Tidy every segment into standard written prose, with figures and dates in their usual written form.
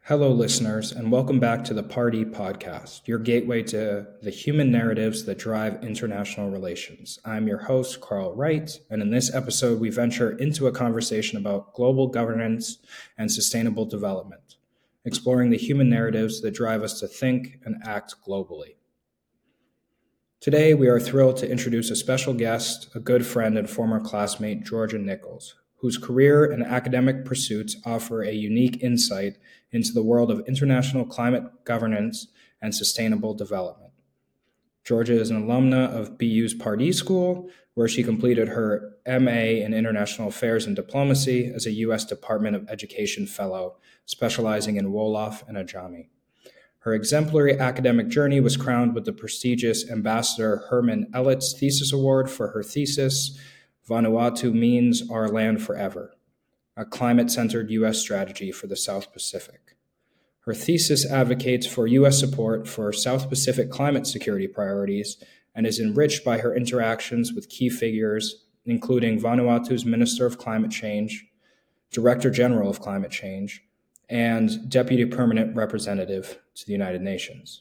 Hello, listeners, and welcome back to the Party Podcast, your gateway to the human narratives that drive international relations. I'm your host, Carl Wright, and in this episode, we venture into a conversation about global governance and sustainable development, exploring the human narratives that drive us to think and act globally. Today, we are thrilled to introduce a special guest, a good friend and former classmate, Georgia Nichols, whose career and academic pursuits offer a unique insight into the world of international climate governance and sustainable development. Georgia is an alumna of BU's Pardee School, where she completed her MA in International Affairs and Diplomacy as a U.S. Department of Education Fellow, specializing in Wolof and Ajami. Her exemplary academic journey was crowned with the prestigious Ambassador Herman Ellet's Thesis Award for her thesis, Vanuatu Means Our Land Forever, a climate-centered U.S. strategy for the South Pacific. Her thesis advocates for U.S. support for South Pacific climate security priorities and is enriched by her interactions with key figures, including Vanuatu's Minister of Climate Change, Director General of Climate Change, and Deputy Permanent Representative to the United Nations.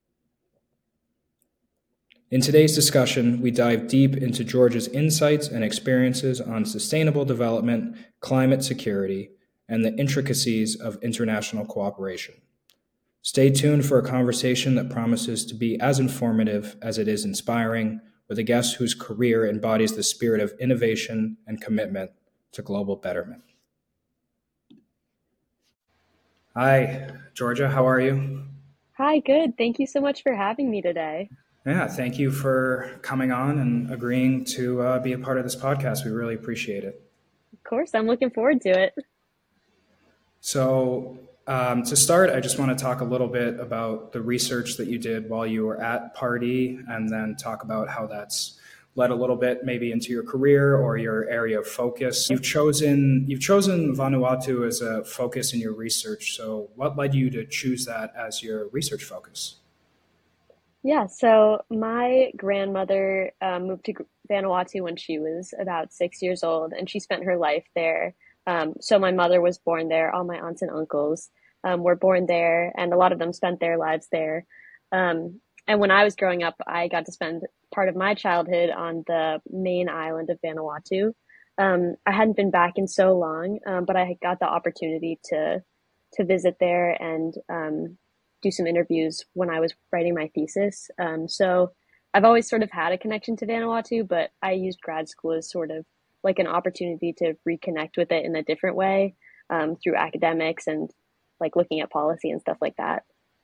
In today's discussion, we dive deep into Georgia's insights and experiences on sustainable development, climate security, and the intricacies of international cooperation. Stay tuned for a conversation that promises to be as informative as it is inspiring, with a guest whose career embodies the spirit of innovation and commitment to global betterment. Hi, Georgia, how are you? Hi, good. Thank you so much for having me today. Yeah, thank you for coming on and agreeing to be a part of this podcast. We really appreciate it. Of course, I'm looking forward to it. So to start, I just want to talk a little bit about the research that you did while you were at Pardee, and then talk about how that's led a little bit maybe into your career or your area of focus. You've chosen Vanuatu as a focus in your research. So what led you to choose that as your research focus? Yeah, so my grandmother moved to Vanuatu when she was about 6 years old, and she spent her life there. So my mother was born there. All my aunts and uncles were born there, and a lot of them spent their lives there. And when I was growing up, I got to spend part of my childhood on the main island of Vanuatu. I hadn't been back in so long, but I got the opportunity to visit there and do some interviews when I was writing my thesis. So I've always sort of had a connection to Vanuatu, but I used grad school as sort of like an opportunity to reconnect with it in a different way, through academics and like looking at policy and stuff like that.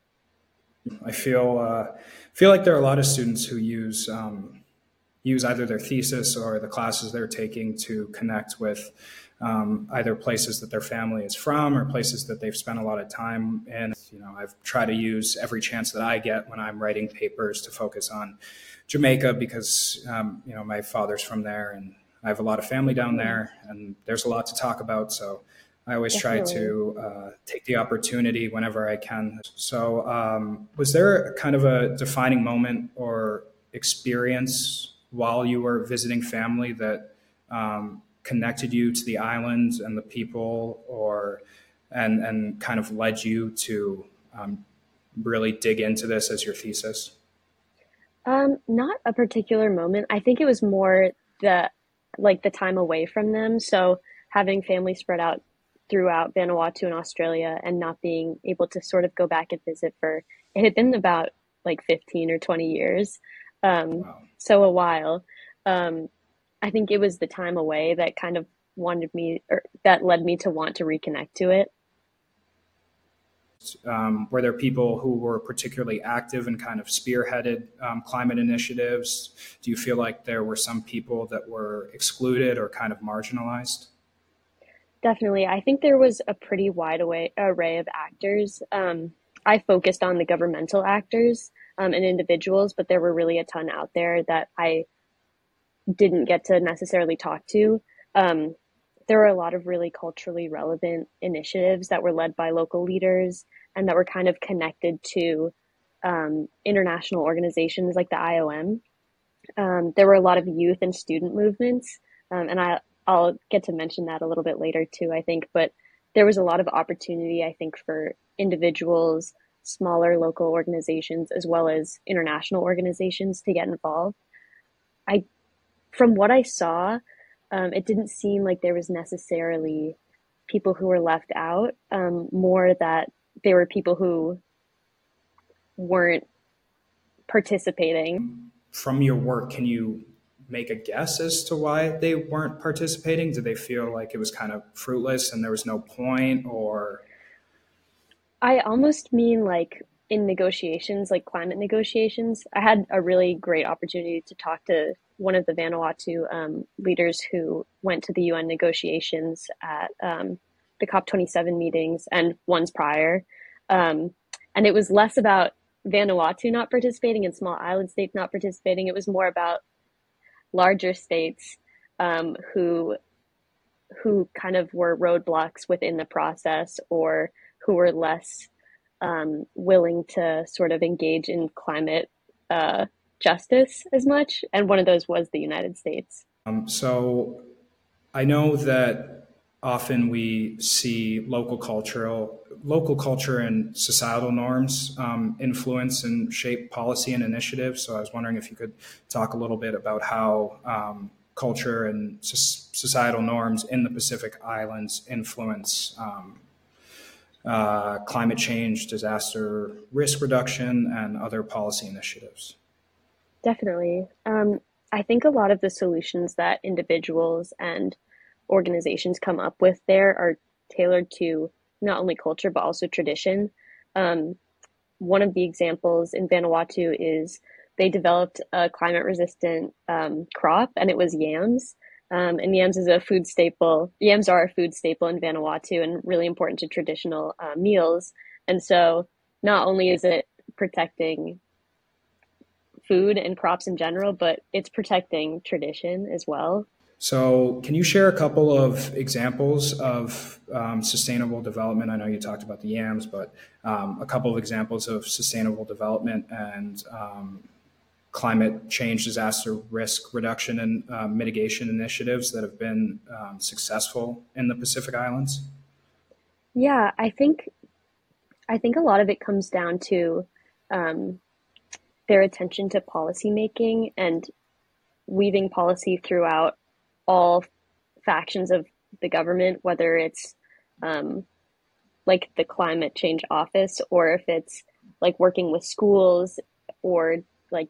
I feel like there are a lot of students who use either their thesis or the classes they're taking to connect with either places that their family is from or places that they've spent a lot of time in. I've tried to use every chance that I get when I'm writing papers to focus on Jamaica because, my father's from there and I have a lot of family down there and there's a lot to talk about. So I always try to take the opportunity whenever I can. So was there kind of a defining moment or experience while you were visiting family that connected you to the island and the people, and kind of led you to really dig into this as your thesis? Not a particular moment. I think it was more the time away from them. So having family spread out throughout Vanuatu and Australia and not being able to sort of go back and visit it had been about like 15 or 20 years. Wow. So a while. I think it was the time away that kind of that led me to want to reconnect to it. Were there people who were particularly active and kind of spearheaded climate initiatives? Do you feel like there were some people that were excluded or kind of marginalized? Definitely. I think there was a pretty wide array of actors. I focused on the governmental actors and individuals, but there were really a ton out there that I didn't get to necessarily talk to. There were a lot of really culturally relevant initiatives that were led by local leaders and that were kind of connected to international organizations like the IOM. There were a lot of youth and student movements, and I'll get to mention that a little bit later too, I think. But there was a lot of opportunity, I think, for individuals, smaller local organizations, as well as international organizations to get involved. I, from what I saw, it didn't seem like there was necessarily people who were left out, more that there were people who weren't participating. From your work, can you make a guess as to why they weren't participating? Did they feel like it was kind of fruitless and there was no point, or? I almost mean like in negotiations, like climate negotiations. I had a really great opportunity to talk to one of the Vanuatu leaders who went to the UN negotiations at the COP27 meetings and ones prior. Um, and it was less about Vanuatu not participating and small island states not participating. It was more about larger states who kind of were roadblocks within the process, or who were less willing to sort of engage in climate justice as much. And one of those was the United States. So I know that often we see local culture and societal norms influence and shape policy and initiatives. So I was wondering if you could talk a little bit about how culture and societal norms in the Pacific Islands influence climate change, disaster risk reduction, and other policy initiatives. Definitely. I think a lot of the solutions that individuals and organizations come up with there are tailored to not only culture but also tradition. Um, One of the examples in Vanuatu is they developed a climate resistant crop, and it was yams. And yams is a food staple. Yams are a food staple in Vanuatu and really important to traditional meals. And so not only is it protecting food and crops in general, but it's protecting tradition as well. So, can you share a couple of examples of sustainable development? I know you talked about the yams, but a couple of examples of sustainable development and climate change, disaster risk reduction, and mitigation initiatives that have been successful in the Pacific Islands? Yeah, I think a lot of it comes down to um, their attention to policy making and weaving policy throughout all factions of the government, whether it's um, like the climate change office, or if it's like working with schools, or like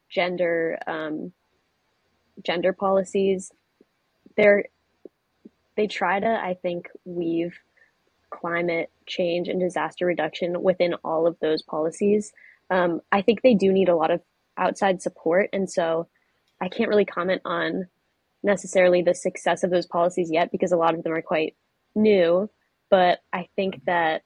gender policies. They're they try to, I think, weave climate change and disaster reduction within all of those policies. I think they do need a lot of outside support, and so I can't really comment on necessarily the success of those policies yet because a lot of them are quite new. But I think that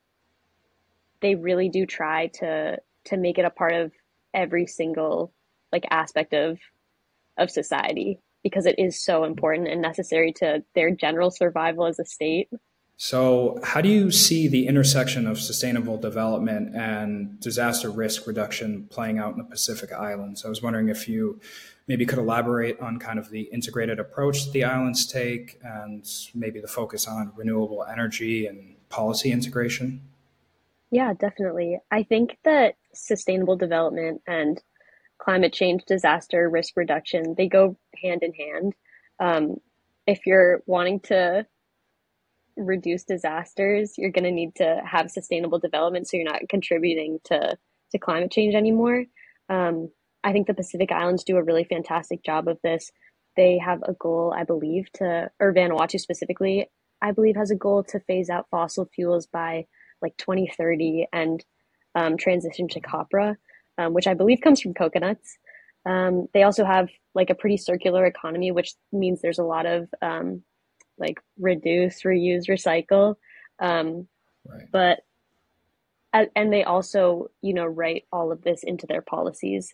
they really do try to make it a part of every single like aspect of society, because it is so important and necessary to their general survival as a state. So, how do you see the intersection of sustainable development and disaster risk reduction playing out in the Pacific Islands? I was wondering if you maybe could elaborate on kind of the integrated approach that the islands take and maybe the focus on renewable energy and policy integration. Yeah, definitely. I think that sustainable development and climate change, disaster risk reduction, they go hand in hand. Um, if you're wanting to reduce disasters, you're going to need to have sustainable development so you're not contributing to climate change anymore. Um, I think the Pacific Islands do a really fantastic job of this. They have a goal, I believe, or Vanuatu specifically, I believe, has a goal to phase out fossil fuels by like 2030 and transition to copra, which I believe comes from coconuts. They also have like a pretty circular economy, which means there's a lot of like reduce, reuse, recycle. Um, Right. but and they also, write all of this into their policies.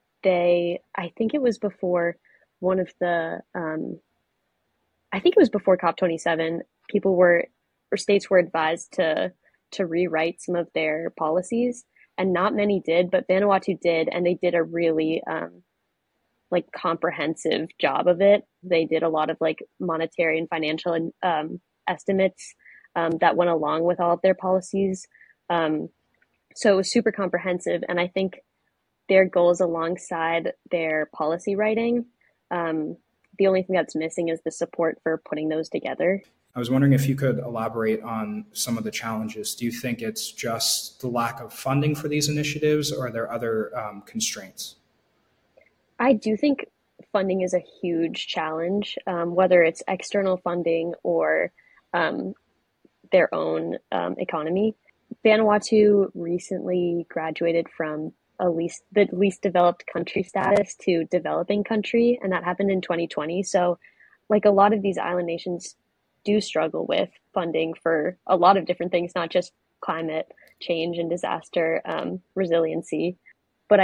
I think it was before one of the, I think it was before COP27, people were, or states were advised to rewrite some of their policies, and not many did, but Vanuatu did, and they did a really like comprehensive job of it. They did a lot of like monetary and financial estimates that went along with all of their policies. So it was super comprehensive, and I think their goals alongside their policy writing. The only thing that's missing is the support for putting those together. I was wondering if you could elaborate on some of the challenges. Do you think it's just the lack of funding for these initiatives, or are there other constraints? I do think funding is a huge challenge, whether it's external funding or um, their own economy. Vanuatu recently graduated from the least developed country status to developing country, and that happened in 2020. So, like a lot of these island nations do struggle with funding for a lot of different things, not just climate change and disaster resiliency. But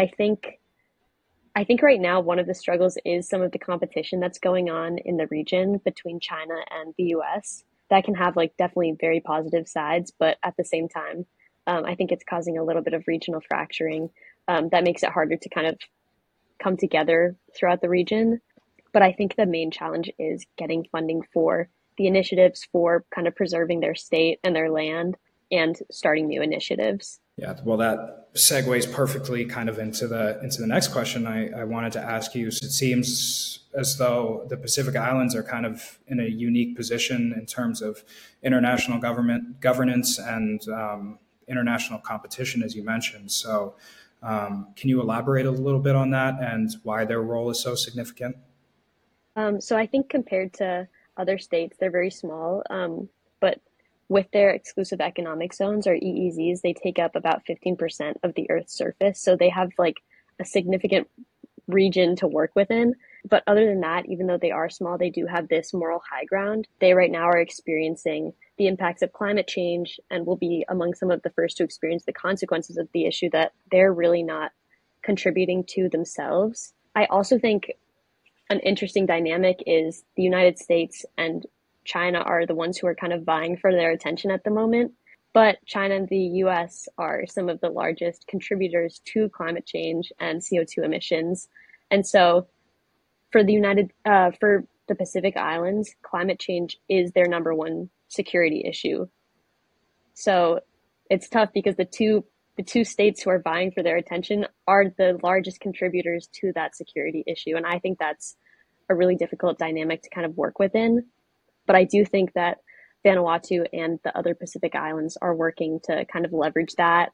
I think right now one of the struggles is some of the competition that's going on in the region between China and the US. That can have like definitely very positive sides, but at the same time, I think it's causing a little bit of regional fracturing that makes it harder to kind of come together throughout the region. But I think the main challenge is getting funding for the initiatives for kind of preserving their state and their land and starting new initiatives. Yeah, well, that segues perfectly kind of into the next question I wanted to ask you. So it seems as though the Pacific Islands are kind of in a unique position in terms of international government governance and international competition, as you mentioned. So, can you elaborate a little bit on that and why their role is so significant? So I think compared to other states, they're very small. But with their exclusive economic zones or EEZs, they take up about 15% of the Earth's surface. So they have like a significant region to work within. But other than that, even though they are small, they do have this moral high ground. They right now are experiencing the impacts of climate change and will be among some of the first to experience the consequences of the issue that they're really not contributing to themselves. I also think an interesting dynamic is the United States and China are the ones who are kind of vying for their attention at the moment. But China and the US are some of the largest contributors to climate change and CO2 emissions. And so for the Pacific Islands, climate change is their number one security issue. So it's tough because the two states who are vying for their attention are the largest contributors to that security issue. And I think that's a really difficult dynamic to kind of work within. But I do think that Vanuatu and the other Pacific Islands are working to kind of leverage that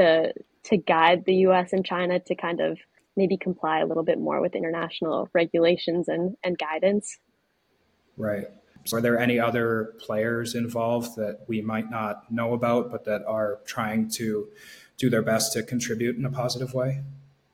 to guide the US and China to kind of maybe comply a little bit more with international regulations and guidance. Right. Are there any other players involved that we might not know about, but that are trying to do their best to contribute in a positive way?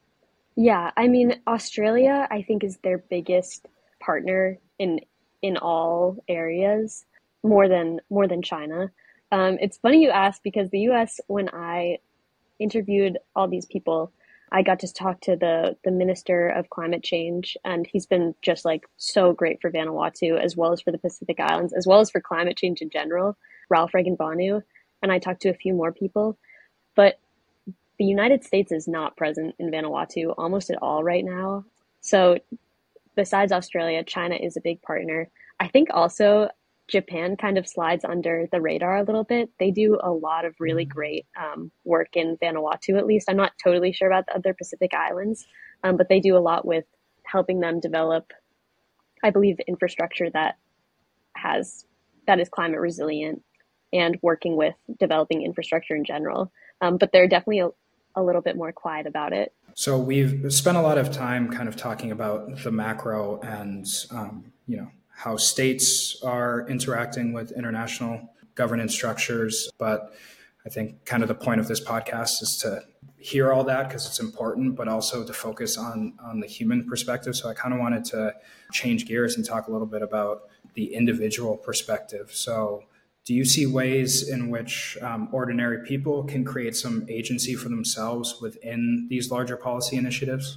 Yeah, I mean, Australia, I think, is their biggest partner in all areas, more than China. It's funny you ask because the U.S. when I interviewed all these people, I got to talk to the Minister of Climate Change, and he's been just like so great for Vanuatu as well as for the Pacific Islands, as well as for climate change in general, Ralph Regenbanu. And I talked to a few more people, but the United States is not present in Vanuatu almost at all right now. So besides Australia, China is a big partner. I think also Japan kind of slides under the radar a little bit. They do a lot of really great work in Vanuatu, at least. I'm not totally sure about the other Pacific Islands, but they do a lot with helping them develop, I believe, infrastructure has that is climate resilient and working with developing infrastructure in general. But they're definitely a little bit more quiet about it. So we've spent a lot of time kind of talking about the macro and how states are interacting with international governance structures. But I think kind of the point of this podcast is to hear all that because it's important, but also to focus on the human perspective. So I kind of wanted to change gears and talk a little bit about the individual perspective. So do you see ways in which ordinary people can create some agency for themselves within these larger policy initiatives?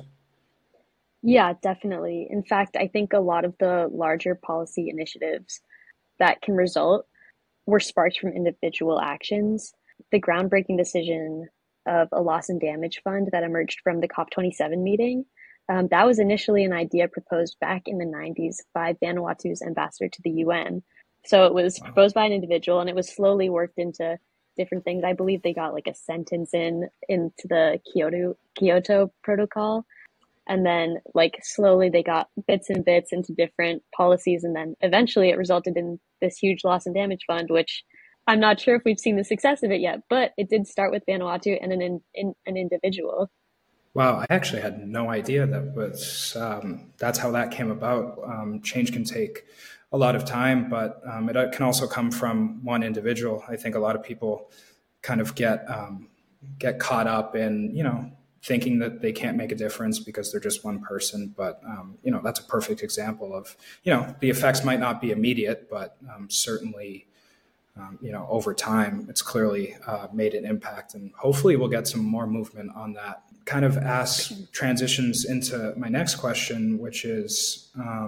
Yeah, definitely. In fact, I think a lot of the larger policy initiatives that can result were sparked from individual actions. The groundbreaking decision of a loss and damage fund that emerged from the COP27 meeting, that was initially an idea proposed back in the 90s by Vanuatu's ambassador to the UN. So it was Wow. proposed by an individual and it was slowly worked into different things. I believe they got like a sentence into the Kyoto Protocol, and then like slowly they got bits and bits into different policies, and then eventually it resulted in this huge loss and damage fund, which I'm not sure if we've seen the success of it yet, but it did start with Vanuatu and an individual. Wow, I actually had no idea that's how that came about. Change can take a lot of time, but it can also come from one individual. I think a lot of people kind of get caught up in thinking that they can't make a difference because they're just one person. But that's a perfect example of the effects might not be immediate, but certainly over time, it's clearly made an impact, and hopefully, we'll get some more movement on that. Kind of transitions into my next question, which is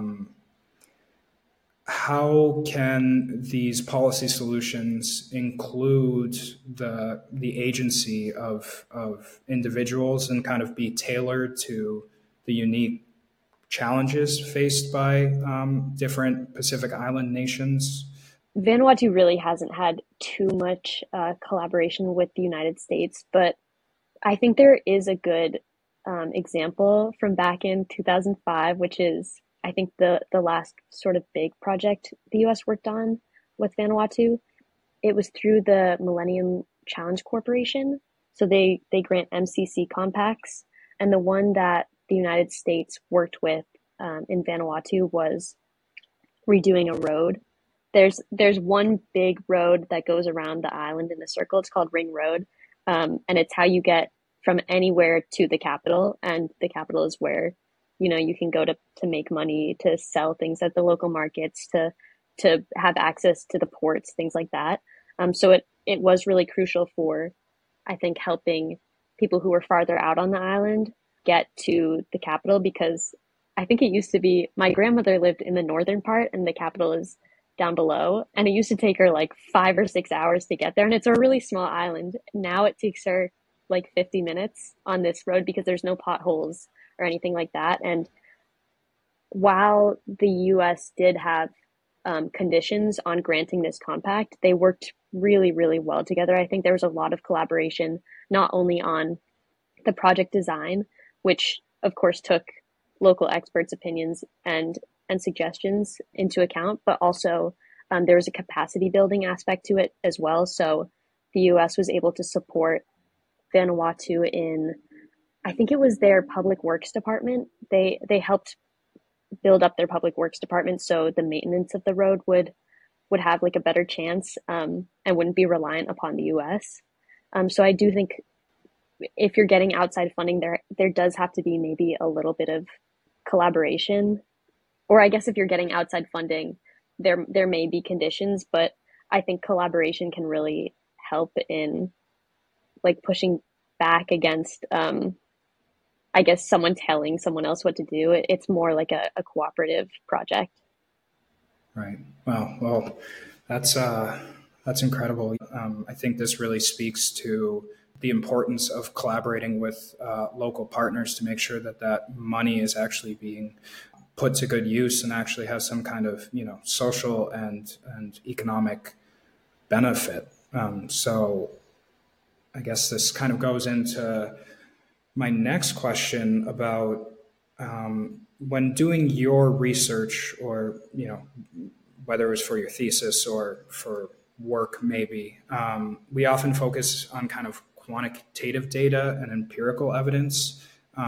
how can these policy solutions include the agency of individuals and kind of be tailored to the unique challenges faced by different Pacific Island nations? Vanuatu really hasn't had too much collaboration with the United States, but I think there is a good example from back in 2005, which is, I think, the last sort of big project the US worked on with Vanuatu. It was through the Millennium Challenge Corporation. So they grant MCC compacts. And the one that the United States worked with in Vanuatu was redoing a road. There's one big road that goes around the island in a circle. It's called Ring Road, and it's how you get from anywhere to the capital. And the capital is where you can go to make money, to sell things at the local markets, to have access to the ports, things like that. So it was really crucial for, I think, helping people who were farther out on the island get to the capital, because I think it used to be, my grandmother lived in the northern part and the capital is down below, and it used to take her like 5 or 6 hours to get there, and it's a really small island. Now it takes her like 50 minutes on this road because there's no potholes or anything like that. And while the US did have conditions on granting this compact, they worked really, really well together. I think there was a lot of collaboration, not only on the project design, which of course took local experts' opinions and suggestions into account, but also there was a capacity building aspect to it as well. So the US was able to support Vanuatu in, I think it was their public works department. They helped build up their public works department so the maintenance of the road would have like a better chance, and wouldn't be reliant upon the US. So I do think if you're getting outside funding, there does have to be maybe a little bit of collaboration. Or I guess if you're getting outside funding, there may be conditions, but I think collaboration can really help in like pushing back against, I guess, someone telling someone else what to do. It's more like a cooperative project. Right. Wow. Well, that's that's incredible. I think this really speaks to the importance of collaborating with local partners to make sure that that money is actually being put to good use and actually has some kind of social and economic benefit. So I guess this kind of goes into my next question about when doing your research, or whether it was for your thesis or for work, maybe we often focus on kind of quantitative data and empirical evidence.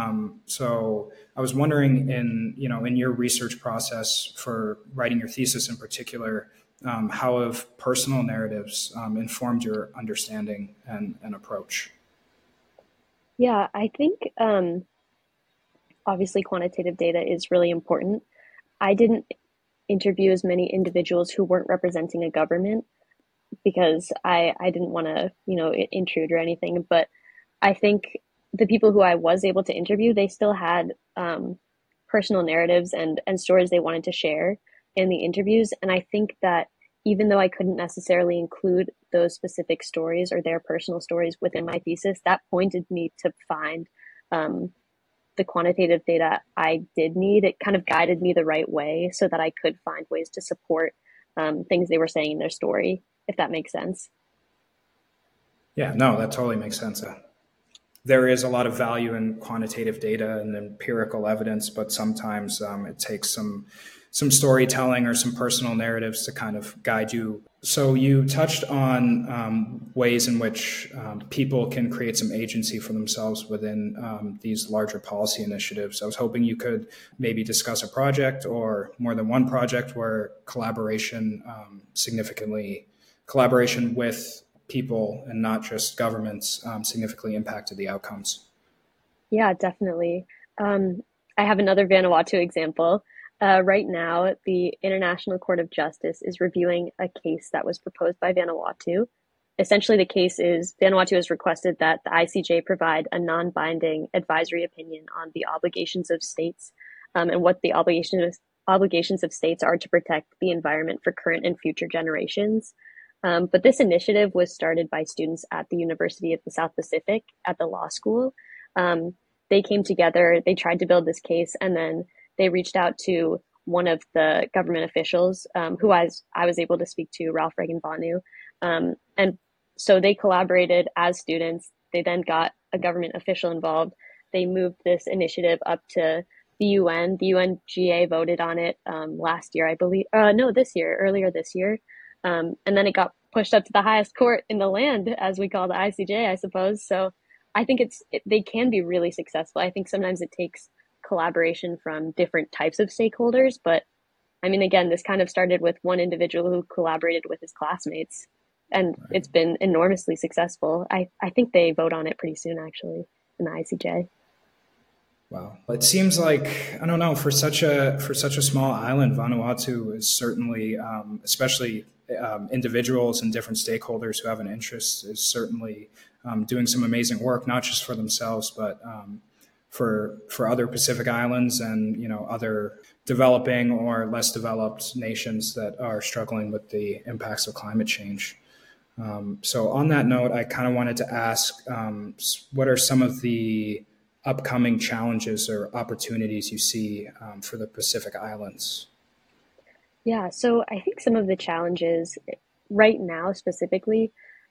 So I was wondering, in your research process for writing your thesis in particular, how have personal narratives informed your understanding and approach? Yeah, I think obviously quantitative data is really important. I didn't interview as many individuals who weren't representing a government because I didn't want to, intrude or anything. But I think the people who I was able to interview, they still had personal narratives and stories they wanted to share in the interviews. And I think that even though I couldn't necessarily include those specific stories or their personal stories within my thesis, that pointed me to find the quantitative data I did need. It kind of guided me the right way so that I could find ways to support things they were saying in their story, if that makes sense. Yeah, no, that totally makes sense. There is a lot of value in quantitative data and empirical evidence, but sometimes it takes some storytelling or some personal narratives to kind of guide you. So you touched on ways in which people can create some agency for themselves within these larger policy initiatives. I was hoping you could maybe discuss a project or more than one project where collaboration with people and not just governments significantly impacted the outcomes. Yeah, definitely. I have another Vanuatu example. Right now, the International Court of Justice is reviewing a case that was proposed by Vanuatu. Essentially, the case is Vanuatu has requested that the ICJ provide a non-binding advisory opinion on the obligations of states and what the obligations of states are to protect the environment for current and future generations. But this initiative was started by students at the University of the South Pacific at the law school. They came together, they tried to build this case, and then they reached out to one of the government officials who I was able to speak to, Ralph Reagan Vanu. And so they collaborated as students. They then got a government official involved. They moved this initiative up to the UN. The UNGA voted on it last year, I believe. No, earlier this year. And then it got pushed up to the highest court in the land, as we call the ICJ, I suppose. So I think they can be really successful. I think sometimes it takes collaboration from different types of stakeholders. But I mean, again, this kind of started with one individual who collaborated with his classmates, and Right. it's been enormously successful. I think they vote on it pretty soon, actually, in the ICJ. Wow. It seems like, I don't know, for such a small island, Vanuatu is certainly, especially individuals and different stakeholders who have an interest, is certainly doing some amazing work, not just for themselves, but for other Pacific islands and other developing or less developed nations that are struggling with the impacts of climate change. So on that note, I kind of wanted to ask, what are some of the upcoming challenges or opportunities you see for the Pacific Islands? Yeah, so I think some of the challenges right now specifically,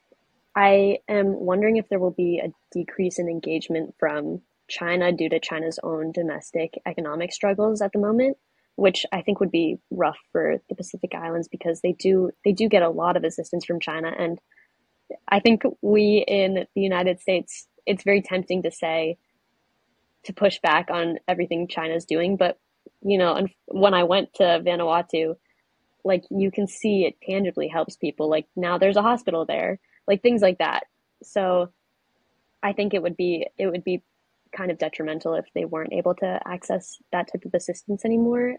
I am wondering if there will be a decrease in engagement from China due to China's own domestic economic struggles at the moment, which I think would be rough for the Pacific Islands because they do get a lot of assistance from China. And I think we in the United States, it's very tempting to say to push back on everything China's doing, but when I went to Vanuatu, like you can see it tangibly helps people. Like now there's a hospital there, like things like that. So I think it would be kind of detrimental if they weren't able to access that type of assistance anymore.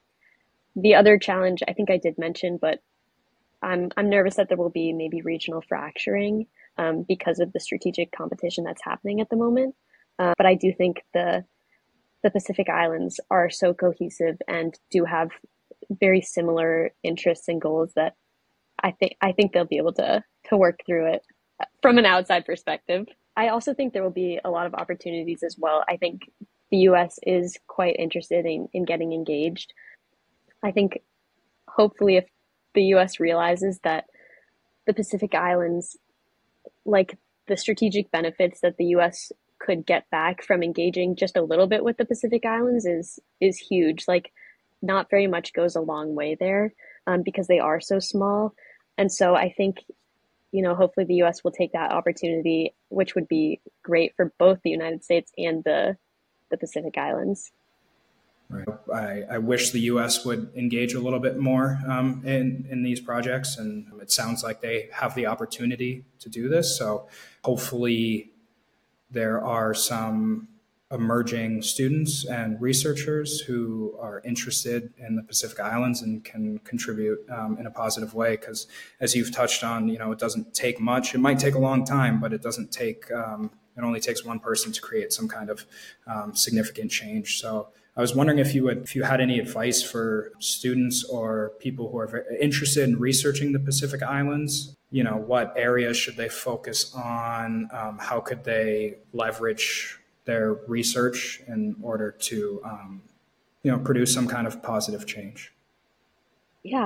The other challenge I think I did mention, but I'm nervous that there will be maybe regional fracturing because of the strategic competition that's happening at the moment. But I do think the Pacific Islands are so cohesive and do have very similar interests and goals that I think they'll be able to work through it from an outside perspective. I also think there will be a lot of opportunities as well. I think the US is quite interested in getting engaged. I think hopefully if the US realizes that the Pacific Islands, like the strategic benefits that the US could get back from engaging just a little bit with the Pacific Islands is huge. Like not very much goes a long way there because they are so small. And so I think, hopefully the US will take that opportunity, which would be great for both the United States and the Pacific Islands. Right. I wish the U.S. would engage a little bit more in these projects, and it sounds like they have the opportunity to do this. So hopefully there are some emerging students and researchers who are interested in the Pacific Islands and can contribute in a positive way. Because as you've touched on, it doesn't take much. It might take a long time, but it doesn't take. It only takes one person to create some kind of significant change. So I was wondering if you had any advice for students or people who are very interested in researching the Pacific Islands. What areas should they focus on? How could they leverage their research in order to, produce some kind of positive change? Yeah.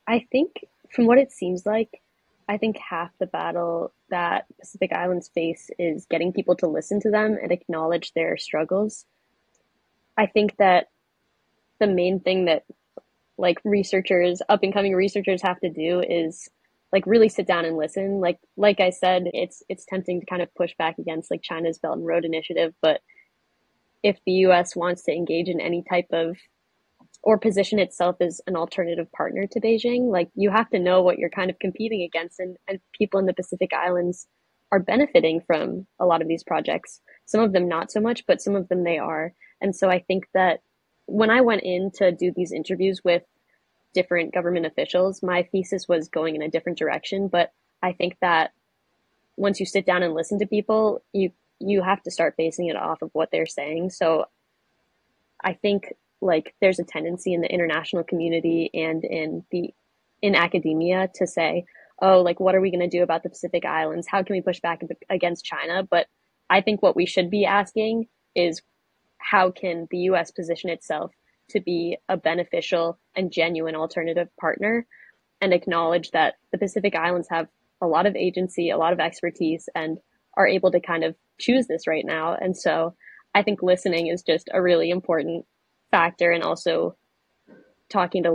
I think from what it seems like, I think half the battle that Pacific Islands face is getting people to listen to them and acknowledge their struggles. I think that the main thing that like researchers, up and coming researchers have to do is like really sit down and listen. Like I said, it's tempting to kind of push back against like China's Belt and Road Initiative, but if the US wants to engage in any type of or position itself as an alternative partner to Beijing, like you have to know what you're kind of competing against, and people in the Pacific Islands are benefiting from a lot of these projects. Some of them not so much, but some of them they are. And so I think that when I went in to do these interviews with different government officials, my thesis was going in a different direction. But I think that once you sit down and listen to people, you have to start basing it off of what they're saying. So I think like there's a tendency in the international community and in academia to say, oh, like what are we going to do about the Pacific Islands? How can we push back against China? But I think what we should be asking is how can the US position itself to be a beneficial and genuine alternative partner and acknowledge that the Pacific Islands have a lot of agency, a lot of expertise, and are able to kind of choose this right now. And so I think listening is just a really important factor, and also talking to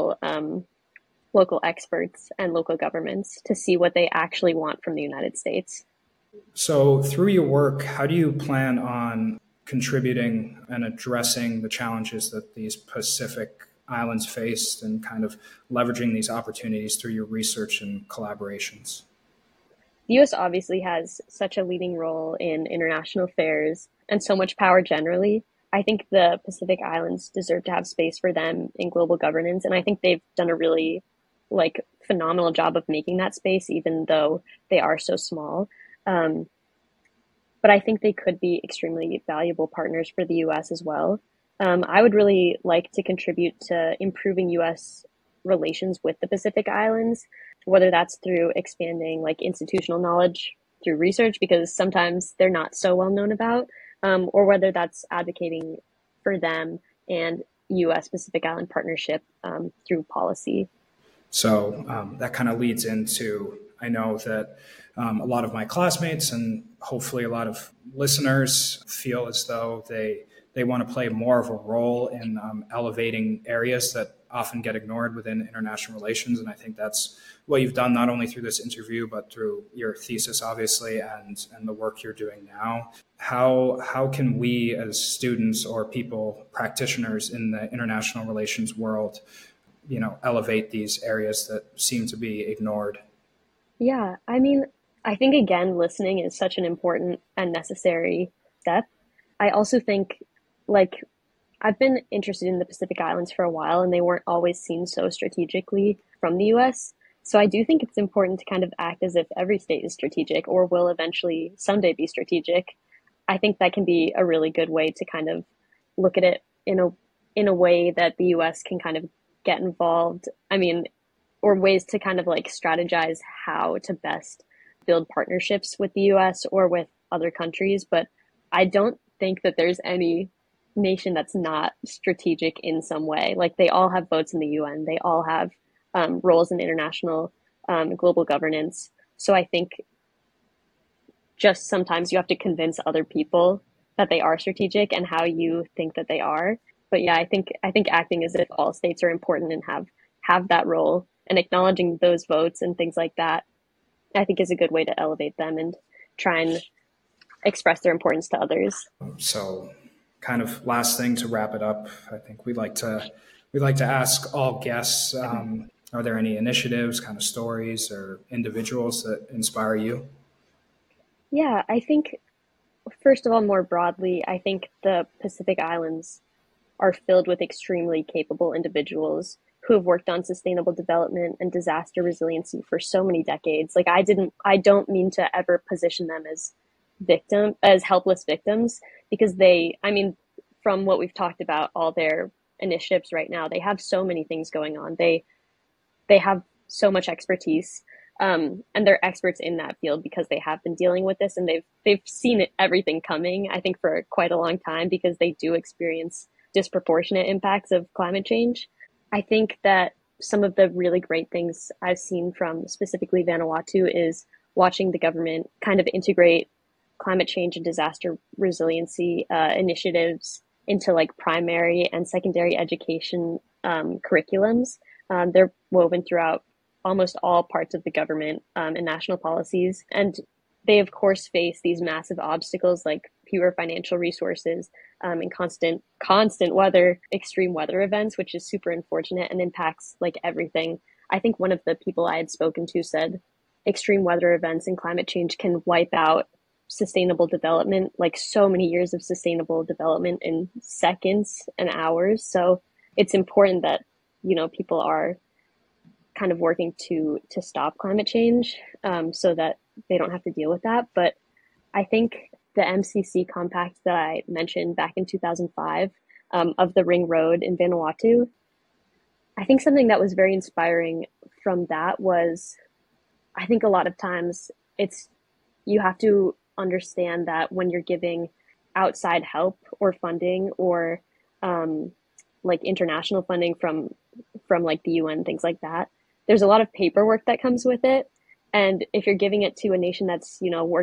local experts and local governments to see what they actually want from the United States. So, through your work, how do you plan on contributing and addressing the challenges that these Pacific islands faced and kind of leveraging these opportunities through your research and collaborations? The US obviously has such a leading role in international affairs and so much power generally. I think the Pacific Islands deserve to have space for them in global governance, and I think they've done a really like phenomenal job of making that space, even though they are so small. Um, but I think they could be extremely valuable partners for the US as well. I would really like to contribute to improving US relations with the Pacific Islands, whether that's through expanding like institutional knowledge through research, because sometimes they're not so well known about, or whether that's advocating for them and US Pacific Island partnership through policy. So that kind of leads into I know that a lot of my classmates and hopefully a lot of listeners feel as though they want to play more of a role in elevating areas that often get ignored within international relations. And I think that's what you've done not only through this interview, but through your thesis, obviously, and the work you're doing now. How can we as students or people, practitioners in the international relations world, elevate these areas that seem to be ignored? Yeah, I mean, I think again, listening is such an important and necessary step. I also think, like, I've been interested in the Pacific Islands for a while, and they weren't always seen so strategically from the US. So I do think it's important to kind of act as if every state is strategic or will eventually someday be strategic. I think that can be a really good way to kind of look at it in a way that the US can kind of get involved. I mean, or ways to kind of like strategize how to best build partnerships with the US or with other countries. But I don't think that there's any nation that's not strategic in some way. Like they all have votes in the UN, they all have roles in international global governance. So I think just sometimes you have to convince other people that they are strategic and how you think that they are. But yeah, I think acting as if all states are important and have that role and acknowledging those votes and things like that, I think is a good way to elevate them and try and express their importance to others. So, kind of last thing to wrap it up, I think we like to ask all guests: are there any initiatives, kind of stories, or individuals that inspire you? Yeah, I think first of all, more broadly, I think the Pacific Islands are filled with extremely capable individuals who have worked on sustainable development and disaster resiliency for so many decades. Like I don't mean to ever position them as helpless victims, because I mean, from what we've talked about, all their initiatives right now, they have so many things going on. They have so much expertise, and they're experts in that field because they have been dealing with this, and they've seen everything coming. I think for quite a long time, because they do experience disproportionate impacts of climate change. I think that some of the really great things I've seen from specifically Vanuatu is watching the government kind of integrate climate change and disaster resiliency initiatives into like primary and secondary education curriculums. They're woven throughout almost all parts of the government and national policies. And they, of course, face these massive obstacles like fewer financial resources and constant weather, extreme weather events, which is super unfortunate and impacts like everything. I think one of the people I had spoken to said extreme weather events and climate change can wipe out sustainable development, like so many years of sustainable development in seconds and hours. So it's important that, people are kind of working to stop climate change so that they don't have to deal with that. But I think the MCC compact that I mentioned back in 2005 of the Ring Road in Vanuatu, I think something that was very inspiring from that was, I think a lot of times you have to understand that when you're giving outside help or funding or like international funding from like the UN, things like that, there's a lot of paperwork that comes with it. And if you're giving it to a nation that's,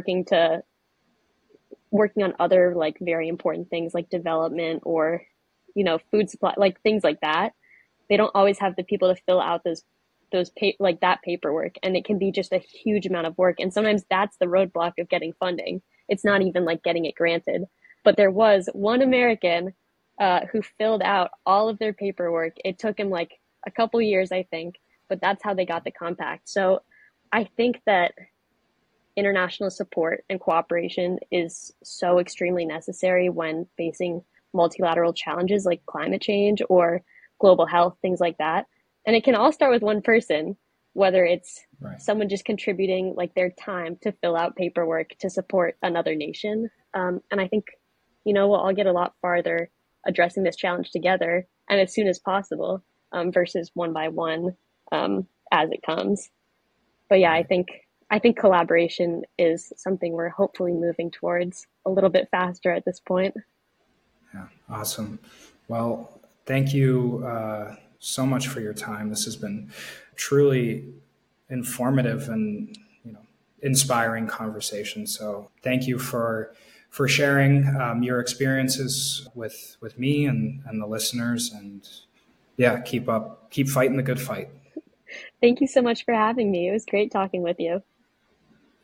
working on other like very important things like development or, food supply, like things like that, they don't always have the people to fill out like that paperwork, and it can be just a huge amount of work, and sometimes that's the roadblock of getting funding. It's not even like getting it granted. But there was one American who filled out all of their paperwork. It took him like a couple years, I think, but that's how they got the compact. So I think that international support and cooperation is so extremely necessary when facing multilateral challenges like climate change or global health, things like that. And it can all start with one person, whether it's someone just contributing like their time to fill out paperwork to support another nation. And I think, we'll all get a lot farther addressing this challenge together and as soon as possible versus one by one as it comes. But yeah, I think collaboration is something we're hopefully moving towards a little bit faster at this point. Yeah, awesome. Well, thank you so much for your time. This has been truly informative and inspiring conversation. So thank you for sharing your experiences with me and the listeners. And yeah, keep fighting the good fight. Thank you so much for having me. It was great talking with you.